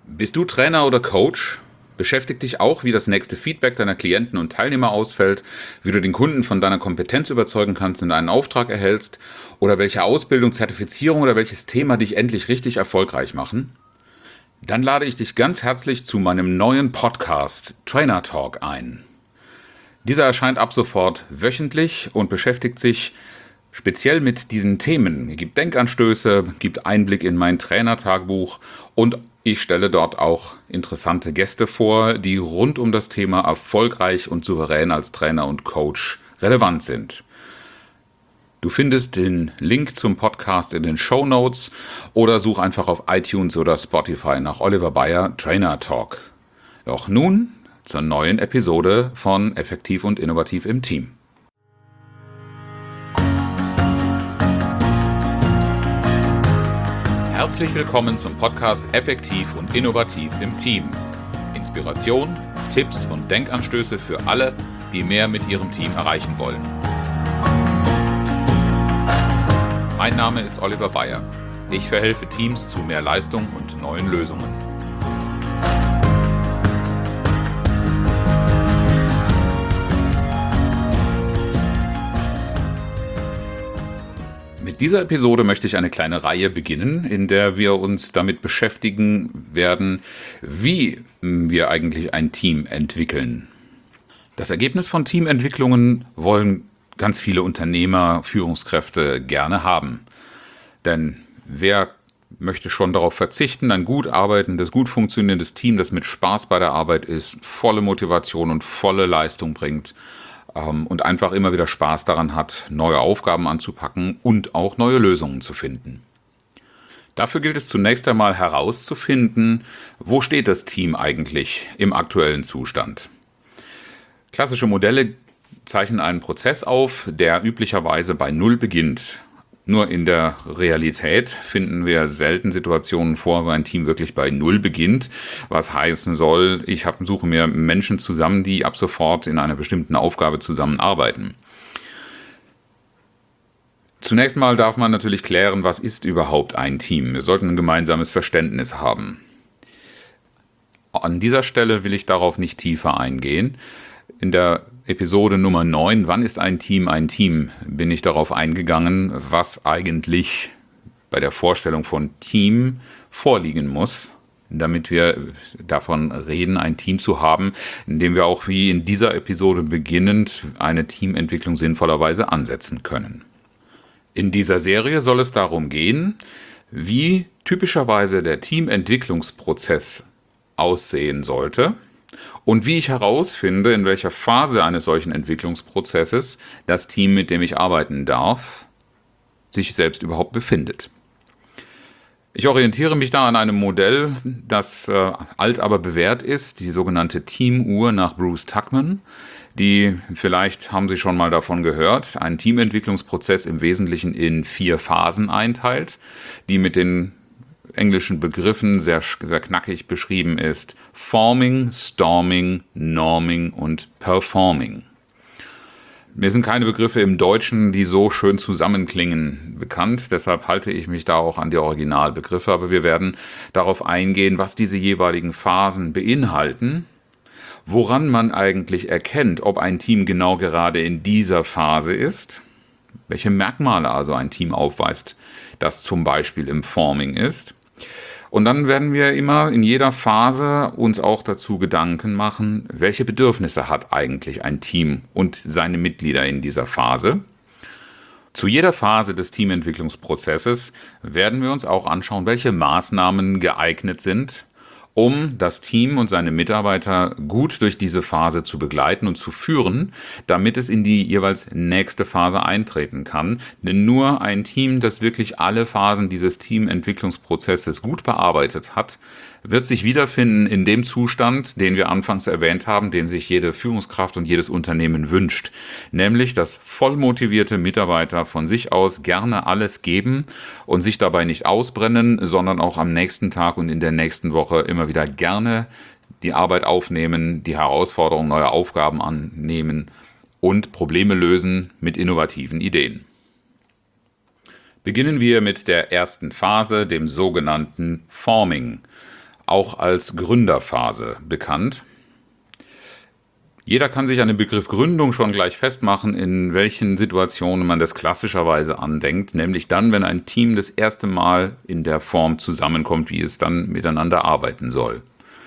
Bist du Trainer oder Coach? Beschäftigt dich auch, wie das nächste Feedback deiner Klienten und Teilnehmer ausfällt, wie du den Kunden von deiner Kompetenz überzeugen kannst und einen Auftrag erhältst oder welche Ausbildung, Zertifizierung oder welches Thema dich endlich richtig erfolgreich machen? Dann lade ich dich ganz herzlich zu meinem neuen Podcast Trainer Talk ein. Dieser erscheint ab sofort wöchentlich und beschäftigt sich speziell mit diesen Themen. Er gibt Denkanstöße, gibt Einblick in mein Trainertagebuch und ich stelle dort auch interessante Gäste vor, die rund um das Thema erfolgreich und souverän als Trainer und Coach relevant sind. Du findest den Link zum Podcast in den Shownotes oder such einfach auf iTunes oder Spotify nach Oliver Bayer Trainer Talk. Doch nun zur neuen Episode von Effektiv und Innovativ im Team. Herzlich willkommen zum Podcast Effektiv und Innovativ im Team. Inspiration, Tipps und Denkanstöße für alle, die mehr mit ihrem Team erreichen wollen. Mein Name ist Oliver Bayer. Ich verhelfe Teams zu mehr Leistung und neuen Lösungen. Mit dieser Episode möchte ich eine kleine Reihe beginnen, in der wir uns damit beschäftigen werden, wie wir eigentlich ein Team entwickeln. Das Ergebnis von Teamentwicklungen wollen ganz viele Unternehmer, Führungskräfte gerne haben. Denn wer möchte schon darauf verzichten, ein gut arbeitendes, gut funktionierendes Team, das mit Spaß bei der Arbeit ist, volle Motivation und volle Leistung bringt, und einfach immer wieder Spaß daran hat, neue Aufgaben anzupacken und auch neue Lösungen zu finden. Dafür gilt es zunächst einmal herauszufinden, wo steht das Team eigentlich im aktuellen Zustand. Klassische Modelle zeichnen einen Prozess auf, der üblicherweise bei Null beginnt. Nur in der Realität finden wir selten Situationen vor, wo ein Team wirklich bei Null beginnt, was heißen soll, ich suche mir Menschen zusammen, die ab sofort in einer bestimmten Aufgabe zusammenarbeiten. Zunächst mal darf man natürlich klären, was ist überhaupt ein Team? Wir sollten ein gemeinsames Verständnis haben. An dieser Stelle will ich darauf nicht tiefer eingehen. In der Episode Nummer 9, wann ist ein Team, bin ich darauf eingegangen, was eigentlich bei der Vorstellung von Team vorliegen muss, damit wir davon reden, ein Team zu haben, in dem wir auch wie in dieser Episode beginnend eine Teamentwicklung sinnvollerweise ansetzen können. In dieser Serie soll es darum gehen, wie typischerweise der Teamentwicklungsprozess aussehen sollte, und wie ich herausfinde, in welcher Phase eines solchen Entwicklungsprozesses das Team, mit dem ich arbeiten darf, sich selbst überhaupt befindet. Ich orientiere mich da an einem Modell, das alt aber bewährt ist, die sogenannte Teamuhr nach Bruce Tuckman. Vielleicht haben Sie schon mal davon gehört, einen Teamentwicklungsprozess im Wesentlichen in 4 Phasen einteilt, die mit den englischen Begriffen sehr knackig beschrieben ist: Forming, Storming, Norming und Performing. Mir sind keine Begriffe im Deutschen, die so schön zusammenklingen, bekannt. Deshalb halte ich mich da auch an die Originalbegriffe. Aber wir werden darauf eingehen, was diese jeweiligen Phasen beinhalten, woran man eigentlich erkennt, ob ein Team genau gerade in dieser Phase ist, welche Merkmale also ein Team aufweist, das zum Beispiel im Forming ist. Und dann werden wir immer in jeder Phase uns auch dazu Gedanken machen, welche Bedürfnisse hat eigentlich ein Team und seine Mitglieder in dieser Phase. Zu jeder Phase des Teamentwicklungsprozesses werden wir uns auch anschauen, welche Maßnahmen geeignet sind, um das Team und seine Mitarbeiter gut durch diese Phase zu begleiten und zu führen, damit es in die jeweils nächste Phase eintreten kann. Denn nur ein Team, das wirklich alle Phasen dieses Teamentwicklungsprozesses gut bearbeitet hat, wird sich wiederfinden in dem Zustand, den wir anfangs erwähnt haben, den sich jede Führungskraft und jedes Unternehmen wünscht. Nämlich, dass vollmotivierte Mitarbeiter von sich aus gerne alles geben und sich dabei nicht ausbrennen, sondern auch am nächsten Tag und in der nächsten Woche immer wieder gerne die Arbeit aufnehmen, die Herausforderungen, neue Aufgaben annehmen und Probleme lösen mit innovativen Ideen. Beginnen wir mit der ersten Phase, dem sogenannten Forming. auch als Gründerphase bekannt. Jeder kann sich an dem Begriff Gründung schon gleich festmachen, in welchen Situationen man das klassischerweise andenkt, nämlich dann, wenn ein Team das erste Mal in der Form zusammenkommt, wie es dann miteinander arbeiten soll.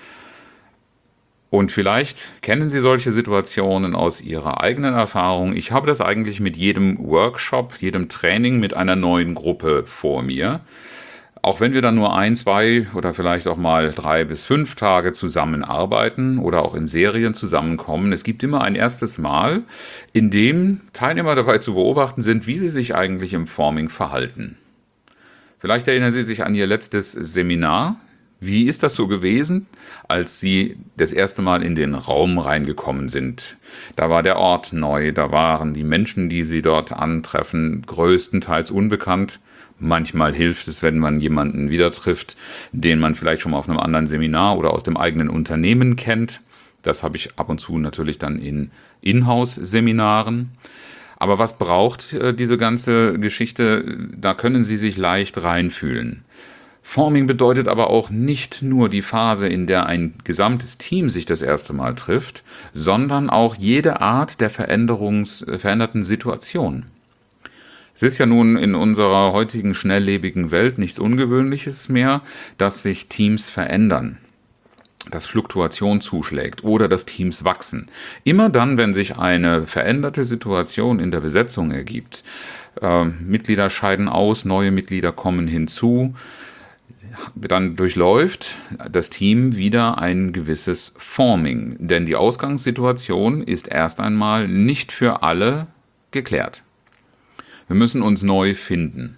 Und vielleicht kennen Sie solche Situationen aus Ihrer eigenen Erfahrung. Ich habe das eigentlich mit jedem Workshop, jedem Training mit einer neuen Gruppe vor mir. Auch wenn wir dann nur 1, 2 oder vielleicht auch mal 3 bis 5 Tage zusammenarbeiten oder auch in Serien zusammenkommen, es gibt immer ein erstes Mal, in dem Teilnehmer dabei zu beobachten sind, wie sie sich eigentlich im Forming verhalten. Vielleicht erinnern Sie sich an Ihr letztes Seminar. Wie ist das so gewesen, als Sie das erste Mal in den Raum reingekommen sind? Da war der Ort neu, da waren die Menschen, die Sie dort antreffen, größtenteils unbekannt. Manchmal hilft es, wenn man jemanden wieder trifft, den man vielleicht schon mal auf einem anderen Seminar oder aus dem eigenen Unternehmen kennt. Das habe ich ab und zu natürlich dann in Inhouse-Seminaren. Aber was braucht diese ganze Geschichte? Da können Sie sich leicht reinfühlen. Forming bedeutet aber auch nicht nur die Phase, in der ein gesamtes Team sich das erste Mal trifft, sondern auch jede Art der veränderten Situation. Es ist ja nun in unserer heutigen schnelllebigen Welt nichts Ungewöhnliches mehr, dass sich Teams verändern, dass Fluktuation zuschlägt oder dass Teams wachsen. Immer dann, wenn sich eine veränderte Situation in der Besetzung ergibt, Mitglieder scheiden aus, neue Mitglieder kommen hinzu, dann durchläuft das Team wieder ein gewisses Forming, denn die Ausgangssituation ist erst einmal nicht für alle geklärt. Wir müssen uns neu finden.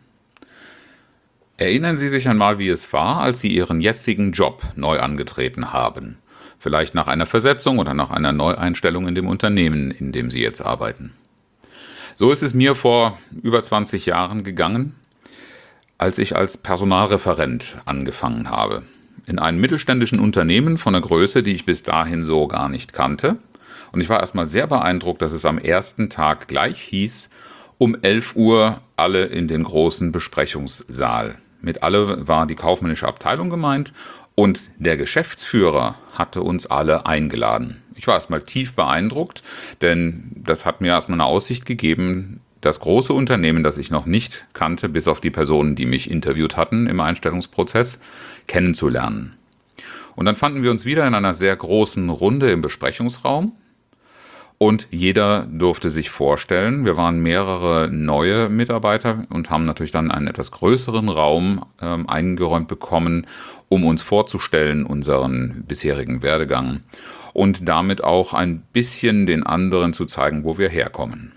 Erinnern Sie sich einmal, wie es war, als Sie Ihren jetzigen Job neu angetreten haben. Vielleicht nach einer Versetzung oder nach einer Neueinstellung in dem Unternehmen, in dem Sie jetzt arbeiten. So ist es mir vor über 20 Jahren gegangen, als ich als Personalreferent angefangen habe. In einem mittelständischen Unternehmen von einer Größe, die ich bis dahin so gar nicht kannte. Und ich war erstmal sehr beeindruckt, dass es am ersten Tag gleich hieß, um 11 Uhr alle in den großen Besprechungssaal. Mit alle war die kaufmännische Abteilung gemeint und der Geschäftsführer hatte uns alle eingeladen. Ich war erstmal tief beeindruckt, denn das hat mir erstmal eine Aussicht gegeben, das große Unternehmen, das ich noch nicht kannte, bis auf die Personen, die mich interviewt hatten im Einstellungsprozess, kennenzulernen. Und dann fanden wir uns wieder in einer sehr großen Runde im Besprechungsraum. Und jeder durfte sich vorstellen. Wir waren mehrere neue Mitarbeiter und haben natürlich dann einen etwas größeren Raum eingeräumt bekommen, um uns vorzustellen, unseren bisherigen Werdegang. Und damit auch ein bisschen den anderen zu zeigen, wo wir herkommen.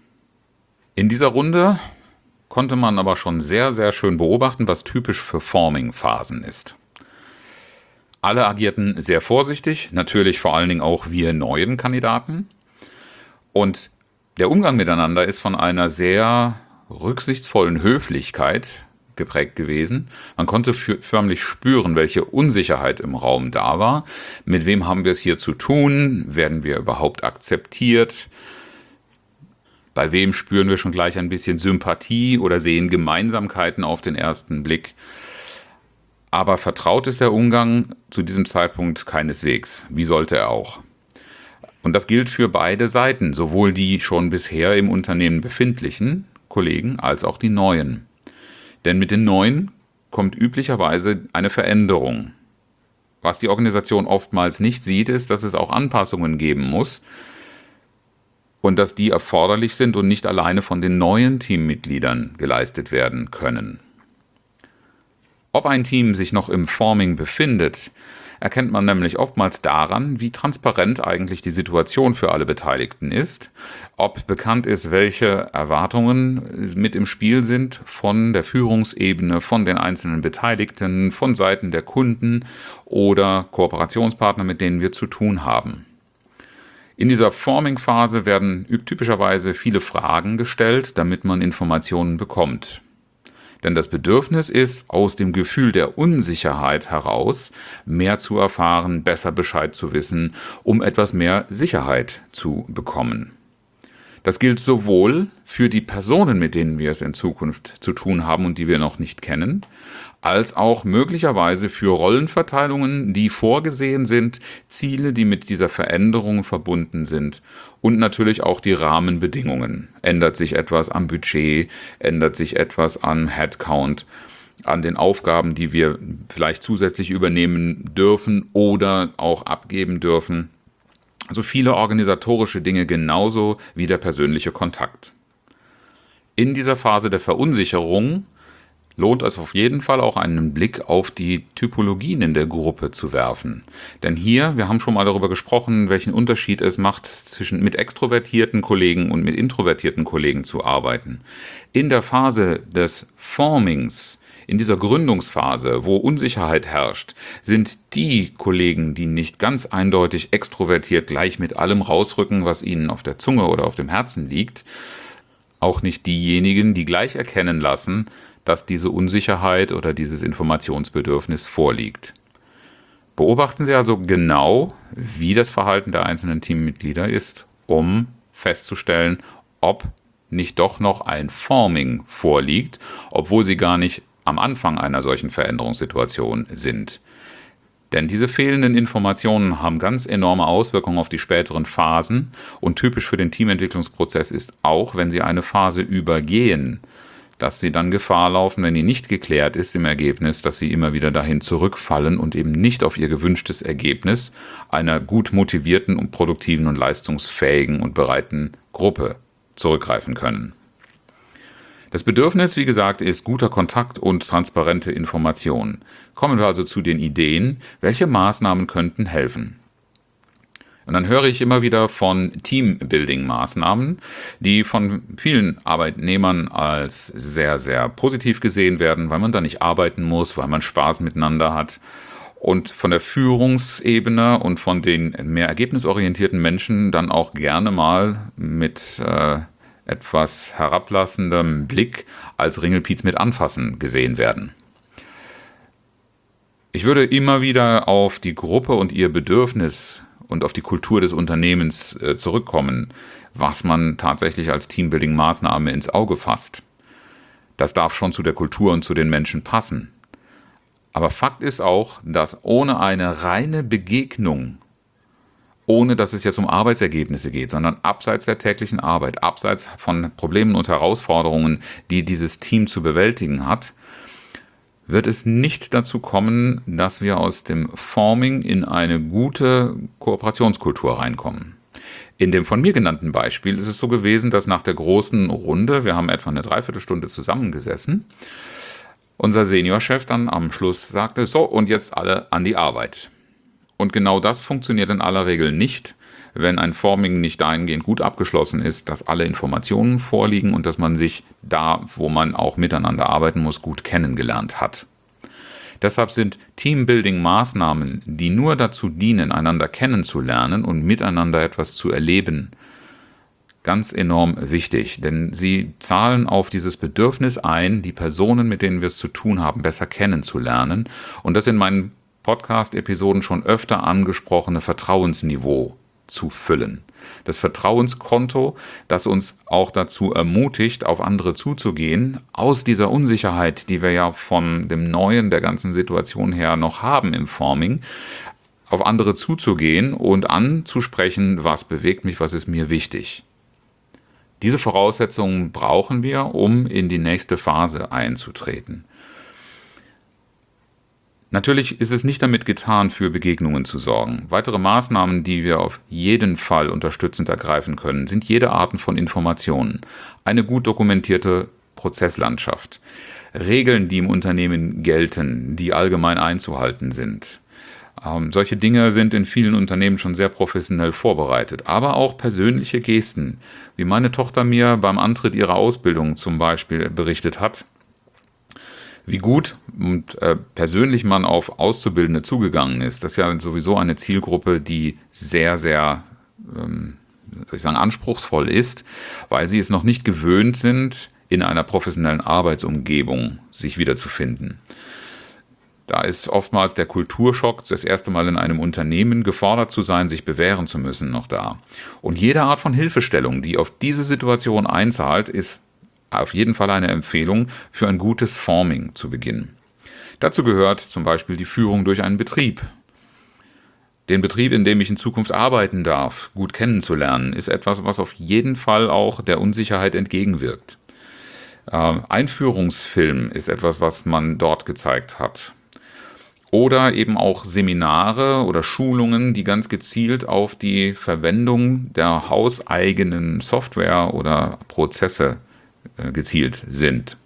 In dieser Runde konnte man aber schon sehr, sehr schön beobachten, was typisch für Forming-Phasen ist. Alle agierten sehr vorsichtig, natürlich vor allen Dingen auch wir neuen Kandidaten. Und der Umgang miteinander ist von einer sehr rücksichtsvollen Höflichkeit geprägt gewesen. Man konnte förmlich spüren, welche Unsicherheit im Raum da war. Mit wem haben wir es hier zu tun? Werden wir überhaupt akzeptiert? Bei wem spüren wir schon gleich ein bisschen Sympathie oder sehen Gemeinsamkeiten auf den ersten Blick? Aber vertraut ist der Umgang zu diesem Zeitpunkt keineswegs. Wie sollte er auch? Und das gilt für beide Seiten, sowohl die schon bisher im Unternehmen befindlichen Kollegen als auch die neuen. Denn mit den neuen kommt üblicherweise eine Veränderung. Was die Organisation oftmals nicht sieht, ist, dass es auch Anpassungen geben muss und dass die erforderlich sind und nicht alleine von den neuen Teammitgliedern geleistet werden können. Ob ein Team sich noch im Forming befindet, erkennt man nämlich oftmals daran, wie transparent eigentlich die Situation für alle Beteiligten ist, ob bekannt ist, welche Erwartungen mit im Spiel sind von der Führungsebene, von den einzelnen Beteiligten, von Seiten der Kunden oder Kooperationspartner, mit denen wir zu tun haben. In dieser Forming-Phase werden typischerweise viele Fragen gestellt, damit man Informationen bekommt. Denn das Bedürfnis ist, aus dem Gefühl der Unsicherheit heraus mehr zu erfahren, besser Bescheid zu wissen, um etwas mehr Sicherheit zu bekommen. Das gilt sowohl für die Personen, mit denen wir es in Zukunft zu tun haben und die wir noch nicht kennen, als auch möglicherweise für Rollenverteilungen, die vorgesehen sind, Ziele, die mit dieser Veränderung verbunden sind und natürlich auch die Rahmenbedingungen. Ändert sich etwas am Budget, ändert sich etwas am Headcount, an den Aufgaben, die wir vielleicht zusätzlich übernehmen dürfen oder auch abgeben dürfen. Also viele organisatorische Dinge genauso wie der persönliche Kontakt. In dieser Phase der Verunsicherung lohnt es auf jeden Fall auch einen Blick auf die Typologien in der Gruppe zu werfen. Denn hier, wir haben schon mal darüber gesprochen, welchen Unterschied es macht, zwischen mit extrovertierten Kollegen und mit introvertierten Kollegen zu arbeiten. In der Phase des Formings, in dieser Gründungsphase, wo Unsicherheit herrscht, sind die Kollegen, die nicht ganz eindeutig extrovertiert gleich mit allem rausrücken, was ihnen auf der Zunge oder auf dem Herzen liegt, auch nicht diejenigen, die gleich erkennen lassen, dass diese Unsicherheit oder dieses Informationsbedürfnis vorliegt. Beobachten Sie also genau, wie das Verhalten der einzelnen Teammitglieder ist, um festzustellen, ob nicht doch noch ein Forming vorliegt, obwohl Sie gar nicht am Anfang einer solchen Veränderungssituation sind. Denn diese fehlenden Informationen haben ganz enorme Auswirkungen auf die späteren Phasen und typisch für den Teamentwicklungsprozess ist auch, wenn Sie eine Phase übergehen, dass Sie dann Gefahr laufen, wenn die nicht geklärt ist im Ergebnis, dass Sie immer wieder dahin zurückfallen und eben nicht auf Ihr gewünschtes Ergebnis einer gut motivierten und produktiven und leistungsfähigen und bereiten Gruppe zurückgreifen können. Das Bedürfnis, wie gesagt, ist guter Kontakt und transparente Information. Kommen wir also zu den Ideen, welche Maßnahmen könnten helfen. Und dann höre ich immer wieder von Teambuilding-Maßnahmen, die von vielen Arbeitnehmern als sehr, sehr positiv gesehen werden, weil man da nicht arbeiten muss, weil man Spaß miteinander hat. Und von der Führungsebene und von den mehr ergebnisorientierten Menschen dann auch gerne mal mit etwas herablassendem Blick als Ringelpiez mit anfassen gesehen werden. Ich würde immer wieder auf die Gruppe und ihr Bedürfnis und auf die Kultur des Unternehmens zurückkommen, was man tatsächlich als Teambuilding-Maßnahme ins Auge fasst. Das darf schon zu der Kultur und zu den Menschen passen. Aber Fakt ist auch, dass ohne eine reine Begegnung, ohne dass es jetzt um Arbeitsergebnisse geht, sondern abseits der täglichen Arbeit, abseits von Problemen und Herausforderungen, die dieses Team zu bewältigen hat, wird es nicht dazu kommen, dass wir aus dem Forming in eine gute Kooperationskultur reinkommen. In dem von mir genannten Beispiel ist es so gewesen, dass nach der großen Runde, wir haben etwa eine Dreiviertelstunde zusammengesessen, unser Seniorchef dann am Schluss sagte, so und jetzt alle an die Arbeit. Und genau das funktioniert in aller Regel nicht, wenn ein Forming nicht dahingehend gut abgeschlossen ist, dass alle Informationen vorliegen und dass man sich da, wo man auch miteinander arbeiten muss, gut kennengelernt hat. Deshalb sind Teambuilding-Maßnahmen, die nur dazu dienen, einander kennenzulernen und miteinander etwas zu erleben, ganz enorm wichtig, denn sie zahlen auf dieses Bedürfnis ein, die Personen, mit denen wir es zu tun haben, besser kennenzulernen und das in meinen Podcast-Episoden schon öfter angesprochene Vertrauensniveau zu füllen. Das Vertrauenskonto, das uns auch dazu ermutigt, auf andere zuzugehen, aus dieser Unsicherheit, die wir ja von dem Neuen der ganzen Situation her noch haben im Forming, auf andere zuzugehen und anzusprechen, was bewegt mich, was ist mir wichtig. Diese Voraussetzungen brauchen wir, um in die nächste Phase einzutreten. Natürlich ist es nicht damit getan, für Begegnungen zu sorgen. Weitere Maßnahmen, die wir auf jeden Fall unterstützend ergreifen können, sind jede Art von Informationen, eine gut dokumentierte Prozesslandschaft, Regeln, die im Unternehmen gelten, die allgemein einzuhalten sind. Solche Dinge sind in vielen Unternehmen schon sehr professionell vorbereitet, aber auch persönliche Gesten, wie meine Tochter mir beim Antritt ihrer Ausbildung zum Beispiel berichtet hat, wie gut und persönlich man auf Auszubildende zugegangen ist. Das ist ja sowieso eine Zielgruppe, die sehr, sehr, anspruchsvoll ist, weil sie es noch nicht gewöhnt sind, in einer professionellen Arbeitsumgebung sich wiederzufinden. Da ist oftmals der Kulturschock, das erste Mal in einem Unternehmen gefordert zu sein, sich bewähren zu müssen, noch da. Und jede Art von Hilfestellung, die auf diese Situation einzahlt, ist auf jeden Fall eine Empfehlung für ein gutes Forming zu Beginn. Dazu gehört zum Beispiel die Führung durch einen Betrieb. Den Betrieb, in dem ich in Zukunft arbeiten darf, gut kennenzulernen, ist etwas, was auf jeden Fall auch der Unsicherheit entgegenwirkt. Einführungsfilm ist etwas, was man dort gezeigt hat. Oder eben auch Seminare oder Schulungen, die ganz gezielt auf die Verwendung der hauseigenen Software oder Prozesse gezielt sind.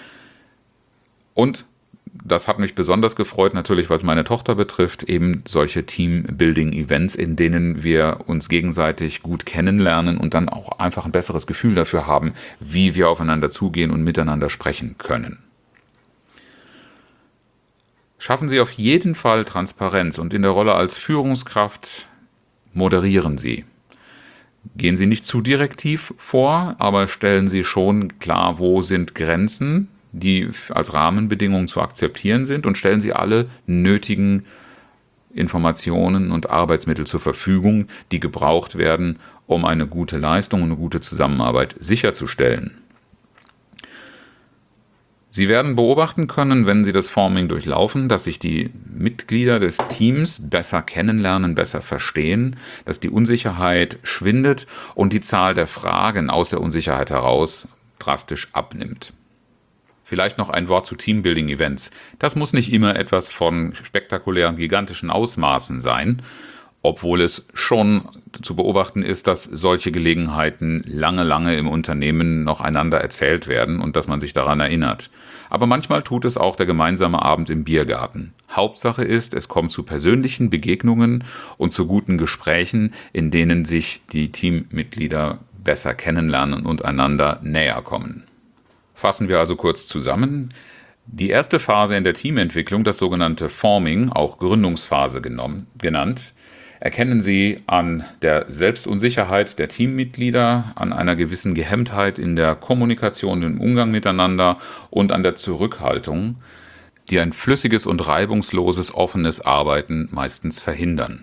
Und das hat mich besonders gefreut, natürlich, weil es meine Tochter betrifft, eben solche Team-Building-Events, in denen wir uns gegenseitig gut kennenlernen und dann auch einfach ein besseres Gefühl dafür haben, wie wir aufeinander zugehen und miteinander sprechen können. Schaffen Sie auf jeden Fall Transparenz und in der Rolle als Führungskraft moderieren Sie. Gehen Sie nicht zu direktiv vor, aber stellen Sie schon klar, wo sind Grenzen, die als Rahmenbedingungen zu akzeptieren sind, und stellen Sie alle nötigen Informationen und Arbeitsmittel zur Verfügung, die gebraucht werden, um eine gute Leistung und eine gute Zusammenarbeit sicherzustellen. Sie werden beobachten können, wenn Sie das Forming durchlaufen, dass sich die Mitglieder des Teams besser kennenlernen, besser verstehen, dass die Unsicherheit schwindet und die Zahl der Fragen aus der Unsicherheit heraus drastisch abnimmt. Vielleicht noch ein Wort zu Teambuilding-Events. Das muss nicht immer etwas von spektakulären, gigantischen Ausmaßen sein, obwohl es schon zu beobachten ist, dass solche Gelegenheiten lange im Unternehmen noch einander erzählt werden und dass man sich daran erinnert. Aber manchmal tut es auch der gemeinsame Abend im Biergarten. Hauptsache ist, es kommt zu persönlichen Begegnungen und zu guten Gesprächen, in denen sich die Teammitglieder besser kennenlernen und einander näher kommen. Fassen wir also kurz zusammen. Die erste Phase in der Teamentwicklung, das sogenannte Forming, auch Gründungsphase genannt, erkennen Sie an der Selbstunsicherheit der Teammitglieder, an einer gewissen Gehemmtheit in der Kommunikation, im Umgang miteinander und an der Zurückhaltung, die ein flüssiges und reibungsloses, offenes Arbeiten meistens verhindern.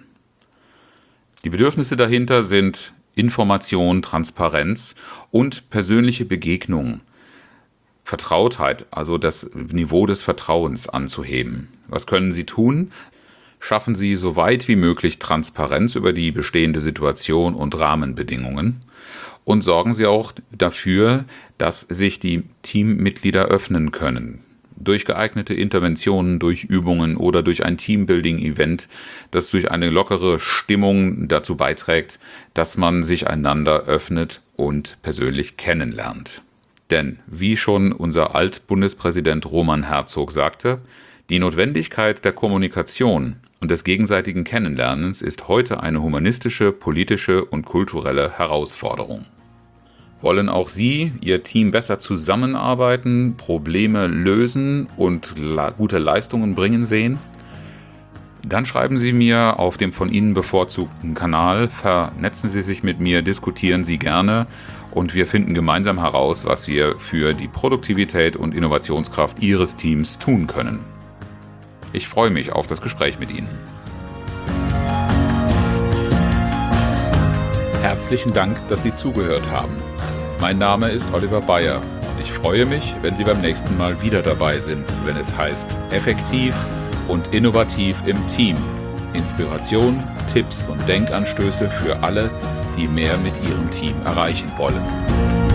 Die Bedürfnisse dahinter sind Information, Transparenz und persönliche Begegnung, Vertrautheit, also das Niveau des Vertrauens anzuheben. Was können Sie tun? Schaffen Sie so weit wie möglich Transparenz über die bestehende Situation und Rahmenbedingungen und sorgen Sie auch dafür, dass sich die Teammitglieder öffnen können. Durch geeignete Interventionen, durch Übungen oder durch ein Teambuilding-Event, das durch eine lockere Stimmung dazu beiträgt, dass man sich einander öffnet und persönlich kennenlernt. Denn, wie schon unser Altbundespräsident Roman Herzog sagte, die Notwendigkeit der Kommunikation und des gegenseitigen Kennenlernens ist heute eine humanistische, politische und kulturelle Herausforderung. Wollen auch Sie, Ihr Team besser zusammenarbeiten, Probleme lösen und gute Leistungen bringen sehen? Dann schreiben Sie mir auf dem von Ihnen bevorzugten Kanal, vernetzen Sie sich mit mir, diskutieren Sie gerne und wir finden gemeinsam heraus, was wir für die Produktivität und Innovationskraft Ihres Teams tun können. Ich freue mich auf das Gespräch mit Ihnen. Herzlichen Dank, dass Sie zugehört haben. Mein Name ist Oliver Bayer. Ich freue mich, wenn Sie beim nächsten Mal wieder dabei sind, wenn es heißt Effektiv und innovativ im Team. Inspiration, Tipps und Denkanstöße für alle, die mehr mit ihrem Team erreichen wollen.